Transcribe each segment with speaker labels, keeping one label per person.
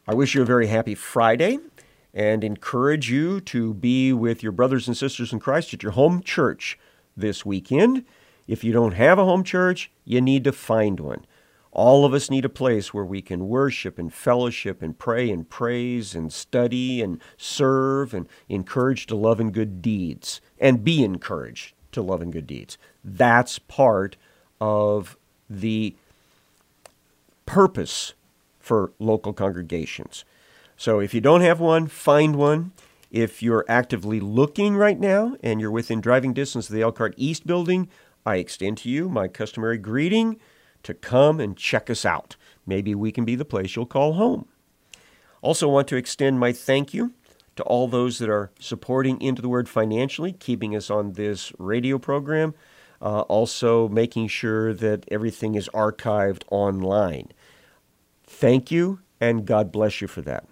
Speaker 1: I wish you a very happy Friday and encourage you to be with your brothers and sisters in Christ at your home church this weekend. If you don't have a home church, you need to find one. All of us need a place where we can worship and fellowship and pray and praise and study and serve and encourage to love and good deeds and be encouraged to love and good deeds. That's part of the purpose for local congregations. So if you don't have one, find one. If you're actively looking right now and you're within driving distance of the Elkhart East building, I extend to you my customary greeting to come and check us out. Maybe we can be the place you'll call home. Also want to extend my thank you to all those that are supporting Into the Word financially, keeping us on this radio program, also making sure that everything is archived online. Thank you, and God bless you for that.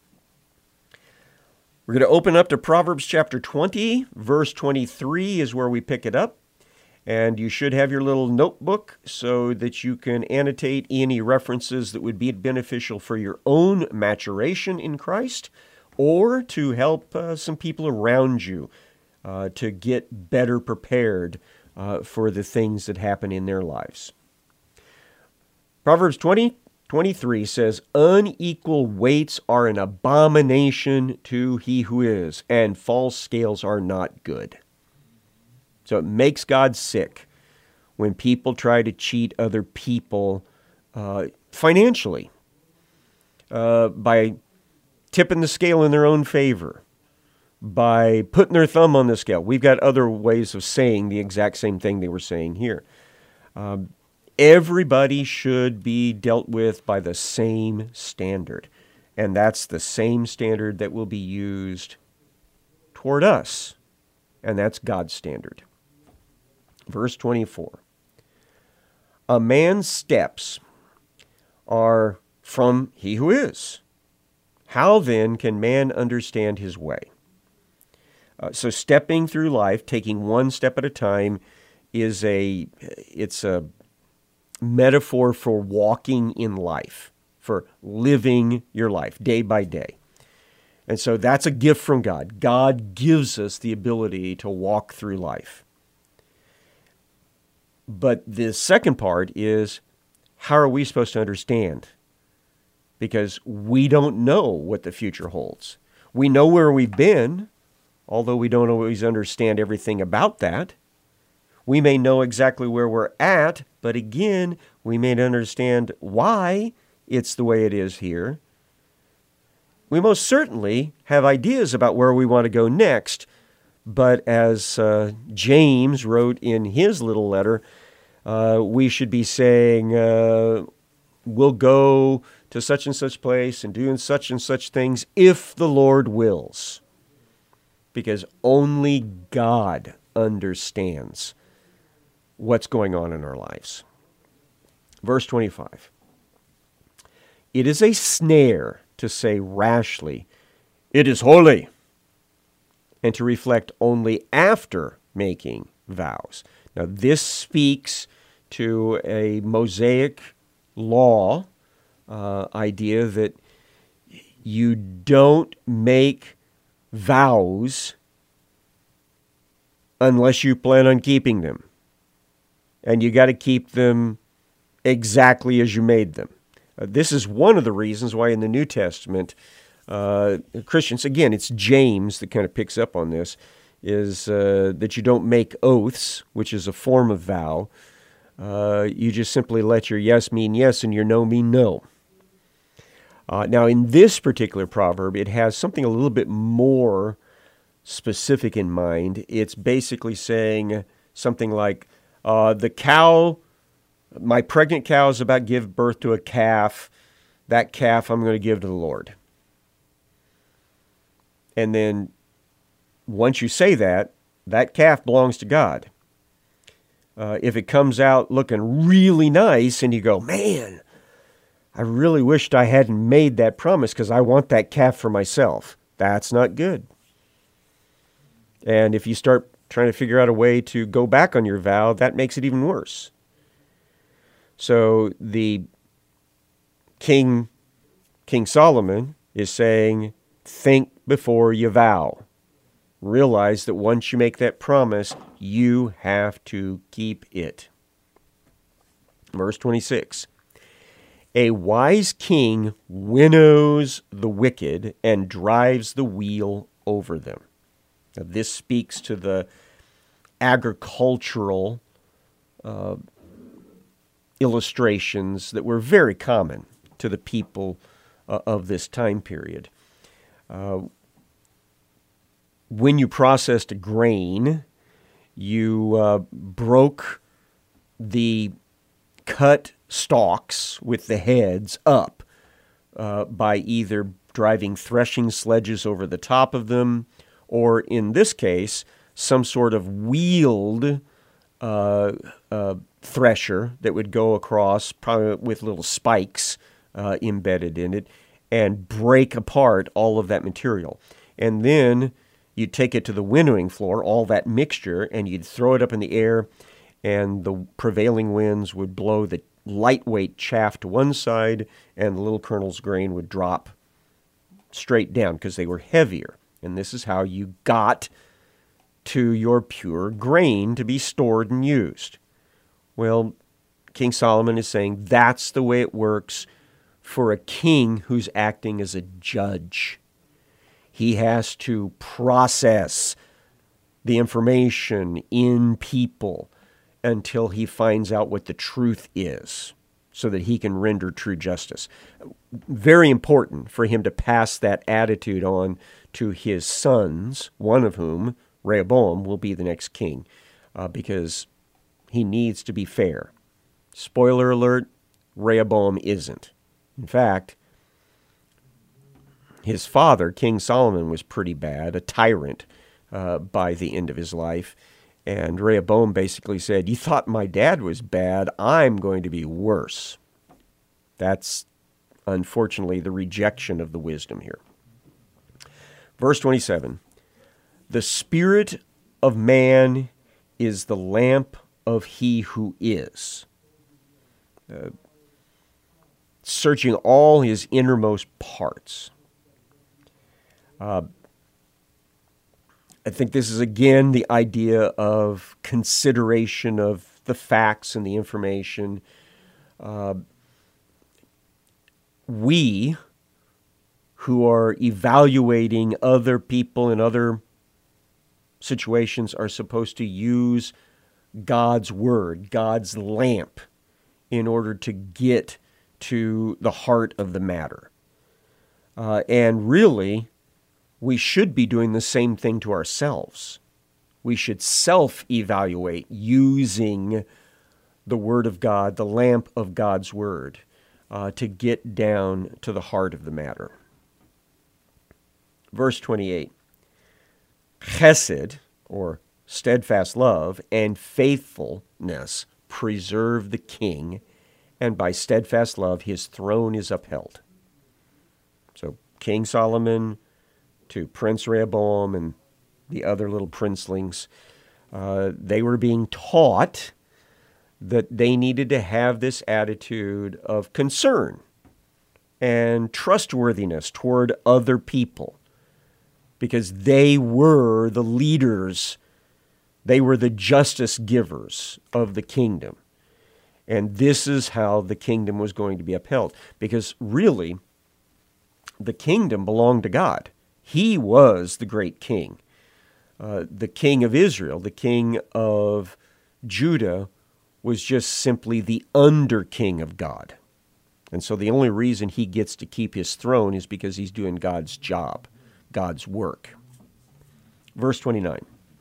Speaker 1: We're going to open up to Proverbs chapter 20, verse 23 is where we pick it up. And you should have your little notebook so that you can annotate any references that would be beneficial for your own maturation in Christ or to help some people around you to get better prepared for the things that happen in their lives. Proverbs 20:23 says, "Unequal weights are an abomination to he who is, and false scales are not good." So it makes God sick when people try to cheat other people financially by tipping the scale in their own favor, by putting their thumb on the scale. We've got other ways of saying the exact same thing they were saying here. Everybody should be dealt with by the same standard, and that's the same standard that will be used toward us, and that's God's standard. Verse 24, "A man's steps are from he who is. How then can man understand his way?" So stepping through life, taking one step at a time, it's a metaphor for walking in life, for living your life day by day. And so that's a gift from God. God gives us the ability to walk through life. But the second part is, how are we supposed to understand? Because we don't know what the future holds. We know where we've been, although we don't always understand everything about that. We may know exactly where we're at, but again, we may not understand why it's the way it is here. We most certainly have ideas about where we want to go next, but as James wrote in his little letter, we should be saying, we'll go to such and such place and doing such and such things if the Lord wills. Because only God understands what's going on in our lives. Verse 25. "It is a snare to say rashly, 'It is holy,' and to reflect only after making vows." Now, this speaks to a Mosaic law idea that you don't make vows unless you plan on keeping them. And you got to keep them exactly as you made them. This is one of the reasons why in the New Testament, Christians, again, it's James that kind of picks up on this, is that you don't make oaths, which is a form of vow. You just simply let your yes mean yes and your no mean no. Now, in this particular proverb, it has something a little bit more specific in mind. It's basically saying something like, the cow, my pregnant cow is about to give birth to a calf. That calf I'm going to give to the Lord. And then once you say that, that calf belongs to God. If it comes out looking really nice and you go, man, I really wished I hadn't made that promise because I want that calf for myself, that's not good. And if you start trying to figure out a way to go back on your vow, that makes it even worse. So the king King Solomon is saying, think before you vow. Realize that once you make that promise, you have to keep it. Verse 26. A wise king winnows the wicked and drives the wheel over them. Now, this speaks to the agricultural illustrations that were very common to the people of this time period. When you processed a grain, you broke the cut stalks with the heads up by either driving threshing sledges over the top of them, or in this case, some sort of wheeled thresher that would go across, probably with little spikes embedded in it, and break apart all of that material. And then you'd take it to the winnowing floor, all that mixture, and you'd throw it up in the air, and the prevailing winds would blow the lightweight chaff to one side, and the little kernels of grain would drop straight down because they were heavier. And this is how you got to your pure grain to be stored and used. Well, King Solomon is saying that's the way it works for a king who's acting as a judge. He has to process the information in people until he finds out what the truth is, so that he can render true justice. Very important for him to pass that attitude on to his sons, one of whom, Rehoboam, will be the next king, because he needs to be fair. Spoiler alert, Rehoboam isn't. In fact, his father, King Solomon, was pretty bad, a tyrant by the end of his life. And Rehoboam basically said, you thought my dad was bad, I'm going to be worse. That's, unfortunately, the rejection of the wisdom here. Verse 27, the spirit of man is the lamp of he who is, searching all his innermost parts. I think this is, again, the idea of consideration of the facts and the information. We, who are evaluating other people in other situations, are supposed to use God's word, God's lamp, in order to get to the heart of the matter. And really, we should be doing the same thing to ourselves. We should self-evaluate using the Word of God, the lamp of God's Word, to get down to the heart of the matter. Verse 28, Chesed, or steadfast love, and faithfulness preserve the king, and by steadfast love his throne is upheld. So King Solomon to Prince Rehoboam and the other little princelings, they were being taught that they needed to have this attitude of concern and trustworthiness toward other people, because they were the leaders, they were the justice givers of the kingdom. And this is how the kingdom was going to be upheld, because really, the kingdom belonged to God. He was the great king. The king of Israel, the king of Judah, was just simply the under-king of God. And so the only reason he gets to keep his throne is because he's doing God's job, God's work. Verse 29.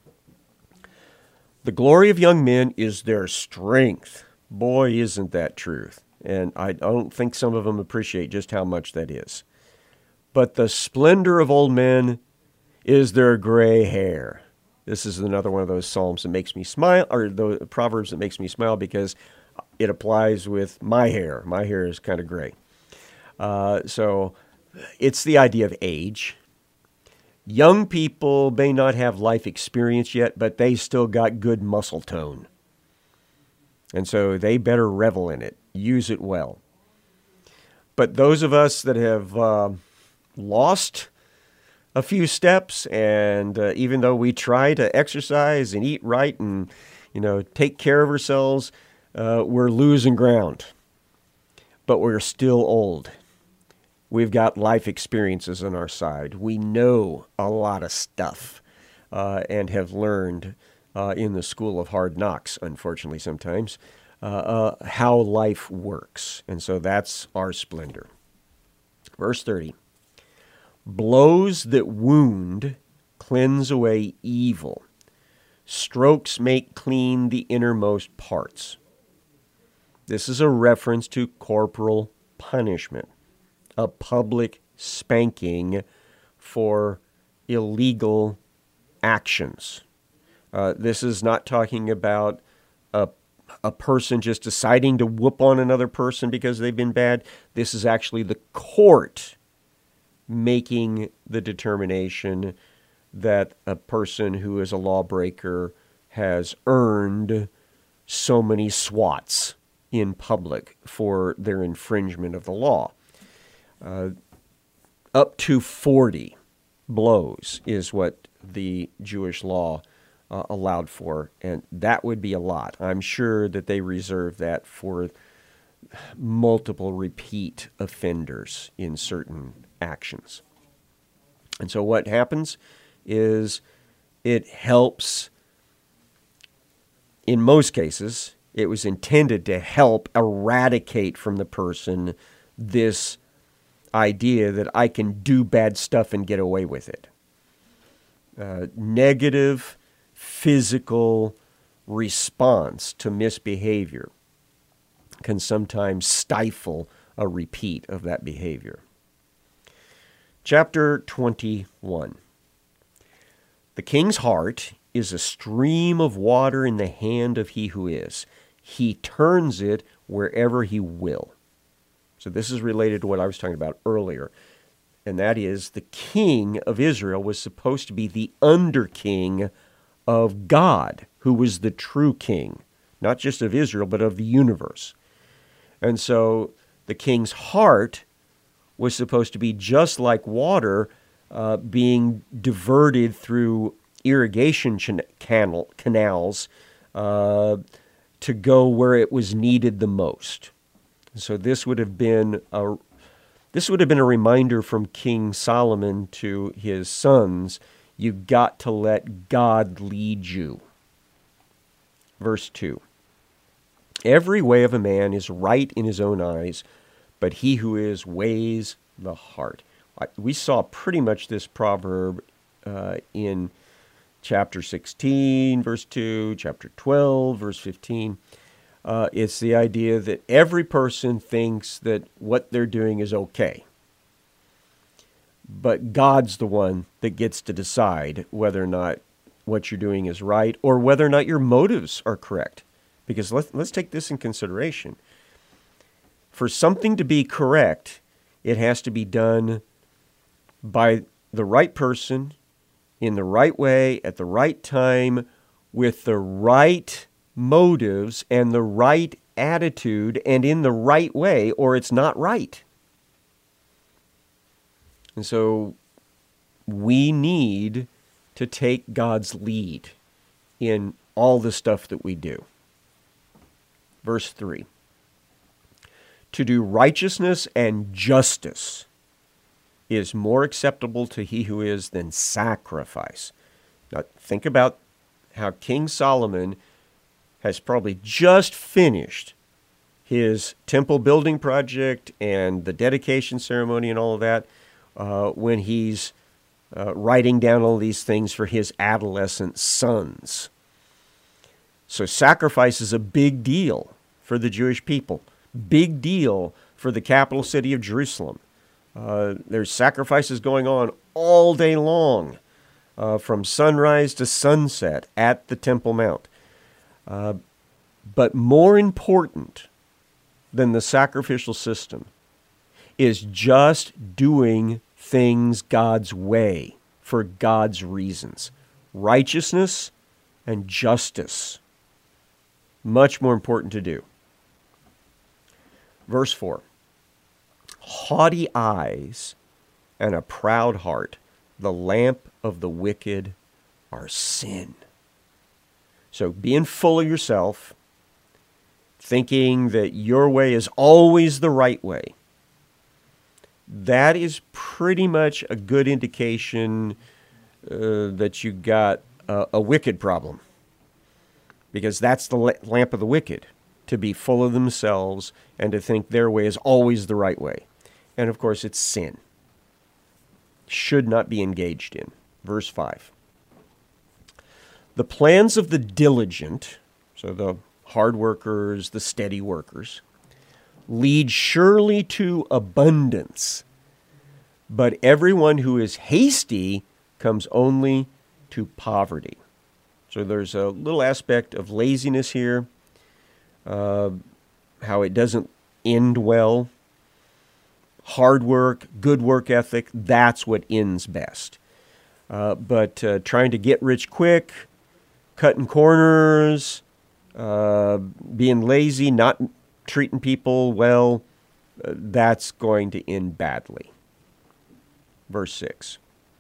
Speaker 1: The glory of young men is their strength. Boy, isn't that truth. And I don't think some of them appreciate just how much that is. But the splendor of old men is their gray hair. This is another one of those psalms that makes me smile, or the proverbs that makes me smile, because it applies with my hair. My hair is kind of gray. So it's the idea of age. Young people may not have life experience yet, but they still got good muscle tone. And so they better revel in it. Use it well. But those of us that have lost a few steps, and even though we try to exercise and eat right and take care of ourselves, we're losing ground. But we're still old. We've got life experiences on our side. We know a lot of stuff and have learned in the school of hard knocks, unfortunately sometimes, how life works. And so that's our splendor. Verse 30. Blows that wound cleanse away evil. Strokes make clean the innermost parts. This is a reference to corporal punishment, a public spanking for illegal actions. This is not talking about a person just deciding to whoop on another person because they've been bad. This is actually the court making the determination that a person who is a lawbreaker has earned so many swats in public for their infringement of the law. Up to 40 blows is what the Jewish law allowed for, and that would be a lot. I'm sure that they reserve that for multiple repeat offenders in certain actions. And so what happens is it helps, in most cases, it was intended to help eradicate from the person this idea that I can do bad stuff and get away with it. Negative physical response to misbehavior can sometimes stifle a repeat of that behavior. Chapter 21. The king's heart is a stream of water in the hand of he who is. He turns it wherever he will. So this is related to what I was talking about earlier, and that is the king of Israel was supposed to be the under-king of God, who was the true king, not just of Israel, but of the universe. And so the king's heart was supposed to be just like water being diverted through irrigation canals to go where it was needed the most. So this would have been a reminder from King Solomon to his sons. You've got to let God lead you. Verse 2. Every way of a man is right in his own eyes, but he who is weighs the heart. We saw pretty much this proverb in chapter 16, verse 2, chapter 12, verse 15. It's the idea that every person thinks that what they're doing is okay. But God's the one that gets to decide whether or not what you're doing is right or whether or not your motives are correct. Because let's take this in consideration. For something to be correct, it has to be done by the right person, in the right way, at the right time, with the right motives and the right attitude and in the right way, or it's not right. And so we need to take God's lead in all the stuff that we do. Verse 3. To do righteousness and justice is more acceptable to he who is than sacrifice. Now think about how King Solomon has probably just finished his temple building project and the dedication ceremony and all of that when he's writing down all these things for his adolescent sons. So sacrifice is a big deal for the Jewish people. Big deal for the capital city of Jerusalem. There's sacrifices going on all day long, from sunrise to sunset at the Temple Mount. But more important than the sacrificial system is just doing things God's way for God's reasons. Righteousness and justice. Much more important to do. Verse 4. haughty eyes and a proud heart, the lamp of the wicked are sin. So being full of yourself, thinking that your way is always the right way, that is pretty much a good indication that you got a wicked problem. Because that's the lamp of the wicked, to be full of themselves and to think their way is always the right way. And of course, it's sin. Should not be engaged in. Verse 5. The plans of the diligent, so the hard workers, the steady workers, lead surely to abundance, but everyone who is hasty comes only to poverty. So there's a little aspect of laziness here, how it doesn't end well. Hard work, good work ethic, that's what ends best. But trying to get rich quick, cutting corners, being lazy, not treating people well, that's going to end badly. Verse 6.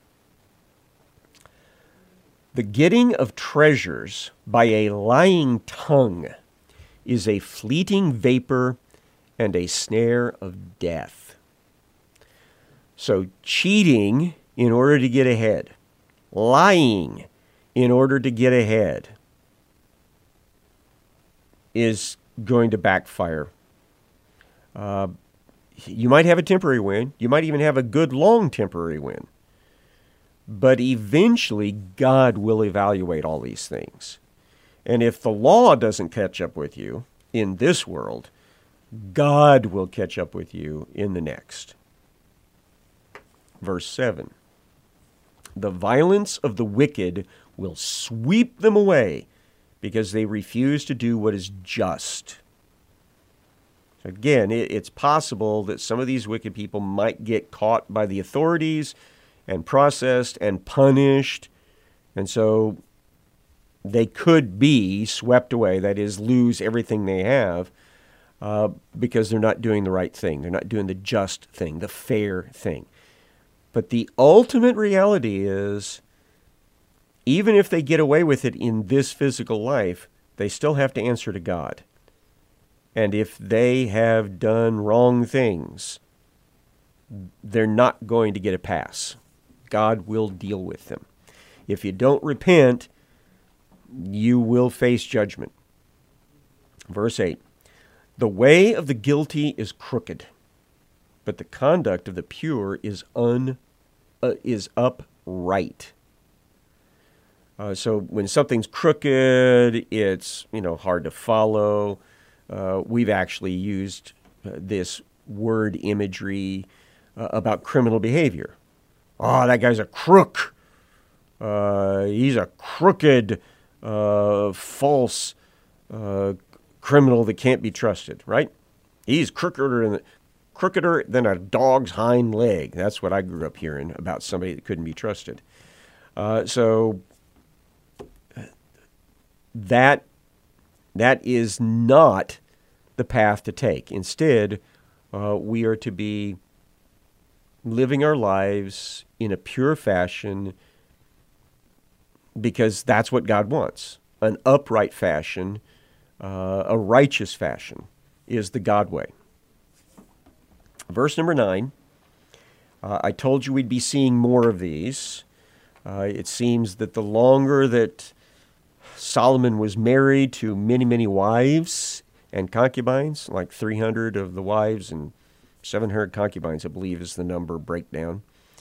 Speaker 1: The getting of treasures by a lying tongue is a fleeting vapor and a snare of death. So cheating in order to get ahead, lying in order to get ahead, is going to backfire. You might have a temporary win. You might even have a good long temporary win. But eventually, God will evaluate all these things. And if the law doesn't catch up with you in this world, God will catch up with you in the next. Verse 7. The violence of the wicked will sweep them away because they refuse to do what is just. Again, it's possible that some of these wicked people might get caught by the authorities and processed and punished, and so they could be swept away, that is, lose everything they have, because they're not doing the right thing. They're not doing the just thing, the fair thing. But the ultimate reality is, even if they get away with it in this physical life, they still have to answer to God. And if they have done wrong things, they're not going to get a pass. God will deal with them. If you don't repent, you will face judgment. Verse 8. The way of the guilty is crooked, but the conduct of the pure is upright. So when something's crooked, it's hard to follow. We've actually used this word imagery about criminal behavior. Oh, that guy's a crook. He's a crooked, false criminal that can't be trusted, right? He's crookeder than a dog's hind leg. That's what I grew up hearing about somebody that couldn't be trusted. So that is not the path to take. Instead, we are to be living our lives in a pure fashion because that's what God wants. An upright fashion, a righteous fashion is the God way. Verse number 9, I told you we'd be seeing more of these. It seems that the longer that Solomon was married to many, many wives and concubines, like 300 of the wives and 700 concubines, I believe is the number breakdown.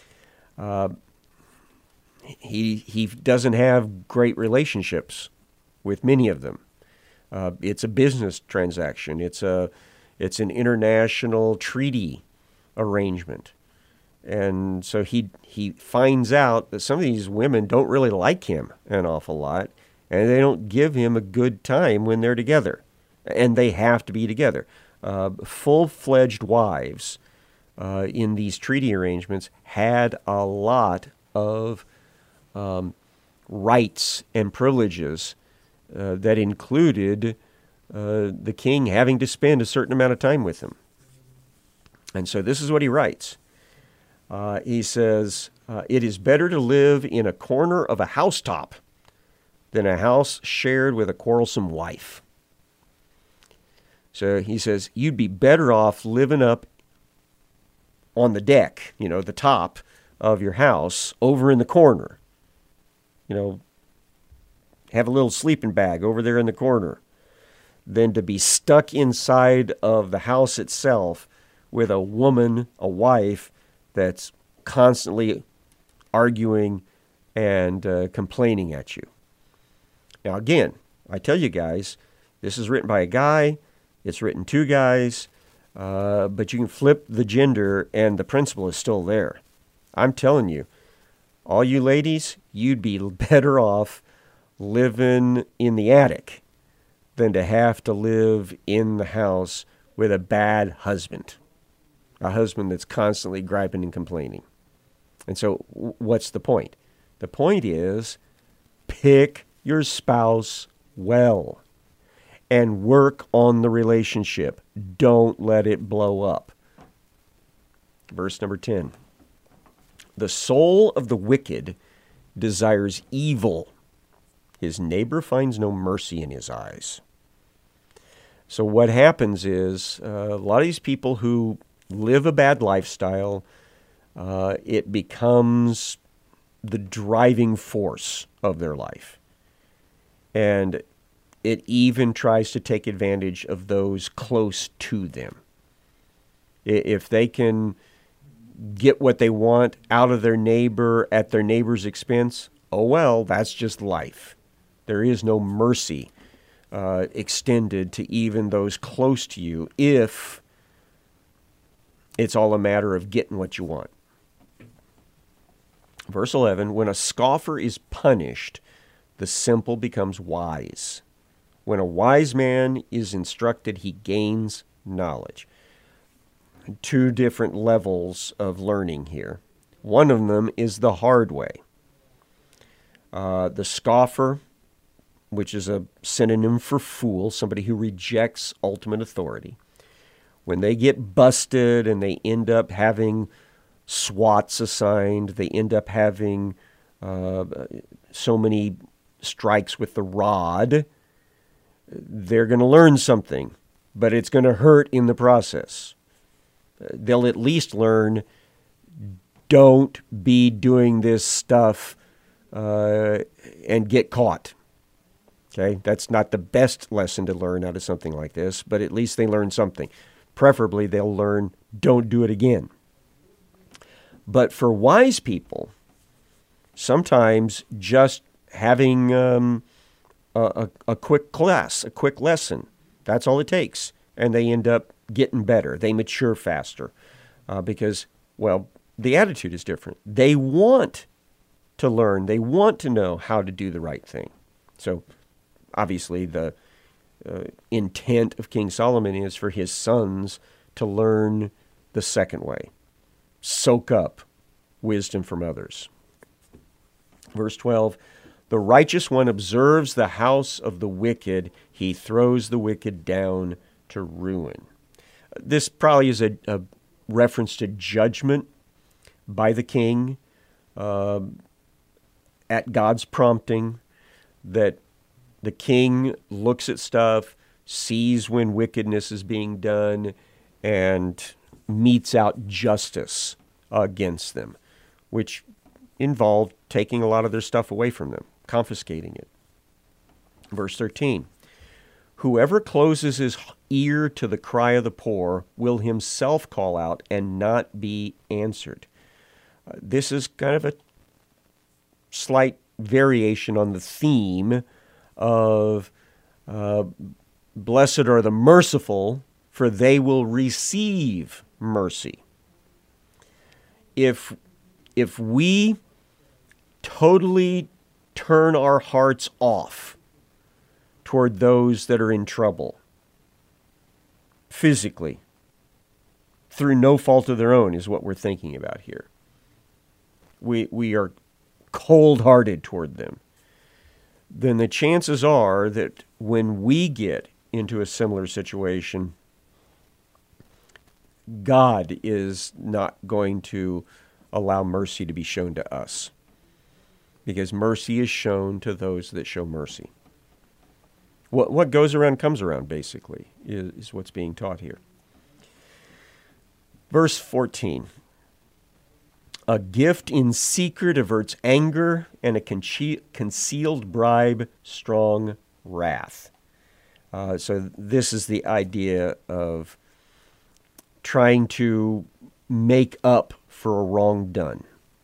Speaker 1: He doesn't have great relationships with many of them. It's a business transaction. It's an international treaty arrangement. And so he finds out that some of these women don't really like him an awful lot, and they don't give him a good time when they're together. And they have to be together. Full-fledged wives in these treaty arrangements had a lot of rights and privileges that included the king having to spend a certain amount of time with them. And so this is what he writes. He says, it is better to live in a corner of a housetop than a house shared with a quarrelsome wife. So he says, you'd be better off living up on the deck, the top of your house, over in the corner. Have a little sleeping bag over there in the corner, than to be stuck inside of the house itself with a woman, a wife, that's constantly arguing and complaining at you. Now, again, I tell you guys, this is written by a guy, it's written to guys, but you can flip the gender and the principle is still there. I'm telling you, all you ladies, you'd be better off living in the attic than to have to live in the house with a bad husband, a husband that's constantly griping and complaining. And so what's the point? The point is, pick your spouse well and work on the relationship. Don't let it blow up. Verse number 10. The soul of the wicked desires evil. His neighbor finds no mercy in his eyes. So what happens is, a lot of these people who live a bad lifestyle, it becomes the driving force of their life. And it even tries to take advantage of those close to them. If they can get what they want out of their neighbor at their neighbor's expense, oh well, that's just life. There is no mercy extended to even those close to you if it's all a matter of getting what you want. Verse 11, when a scoffer is punished, the simple becomes wise. When a wise man is instructed, he gains knowledge. Two different levels of learning here. One of them is the hard way. The scoffer, which is a synonym for fool, somebody who rejects ultimate authority. When they get busted and they end up having SWATs assigned, they end up having so many strikes with the rod, they're going to learn something, but it's going to hurt in the process. They'll at least learn, don't be doing this stuff and get caught. Okay, that's not the best lesson to learn out of something like this, but at least they learn something. Preferably, they'll learn, don't do it again. But for wise people, sometimes just having a quick class, a quick lesson, that's all it takes. And they end up getting better. They mature faster because, well, the attitude is different. They want to learn. They want to know how to do the right thing. So, obviously, the intent of King Solomon is for his sons to learn the second way. Soak up wisdom from others. Verse 12, the righteous one observes the house of the wicked. He throws the wicked down to ruin. This probably is a reference to judgment by the king at God's prompting, that the king looks at stuff, sees when wickedness is being done, and metes out justice against them, which involved taking a lot of their stuff away from them, confiscating it. Verse 13, whoever closes his ear to the cry of the poor will himself call out and not be answered. This is kind of a slight variation on the theme of blessed are the merciful, for they will receive mercy. If we totally turn our hearts off toward those that are in trouble, physically, through no fault of their own is what we're thinking about here. We are cold-hearted toward them. Then the chances are that when we get into a similar situation, God is not going to allow mercy to be shown to us, because mercy is shown to those that show mercy. What goes around comes around, basically, is what's being taught here. Verse 14. A gift in secret averts anger, and a concealed bribe strong wrath. So this is the idea of trying to make up for a wrong done.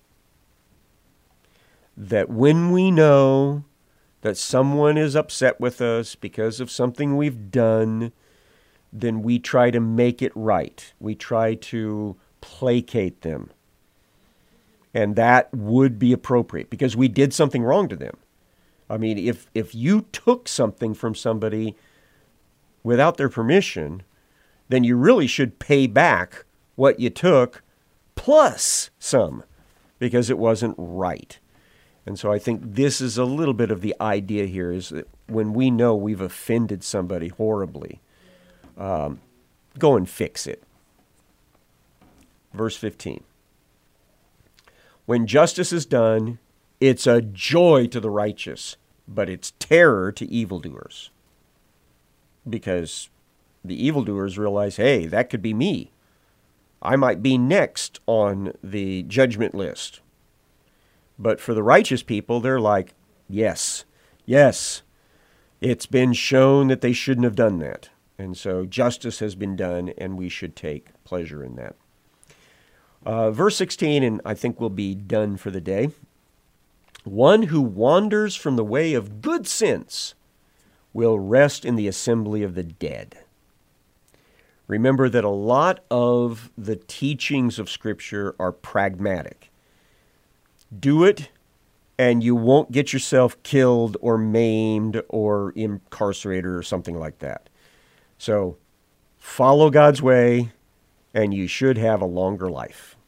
Speaker 1: That when we know that someone is upset with us because of something we've done, then we try to make it right. We try to placate them. And that would be appropriate because we did something wrong to them. I mean, if you took something from somebody without their permission, then you really should pay back what you took plus some, because it wasn't right. And so I think this is a little bit of the idea here, is that when we know we've offended somebody horribly, go and fix it. Verse 15. When justice is done, it's a joy to the righteous, but it's terror to evildoers. Because the evildoers realize, hey, that could be me. I might be next on the judgment list. But for the righteous people, they're like, yes, it's been shown that they shouldn't have done that. And so justice has been done, and we should take pleasure in that. Verse 16, and I think we'll be done for the day. One who wanders from the way of good sense will rest in the assembly of the dead. Remember that a lot of the teachings of Scripture are pragmatic. Do it, and you won't get yourself killed or maimed or incarcerated or something like that. So follow God's way, and you should have a longer life.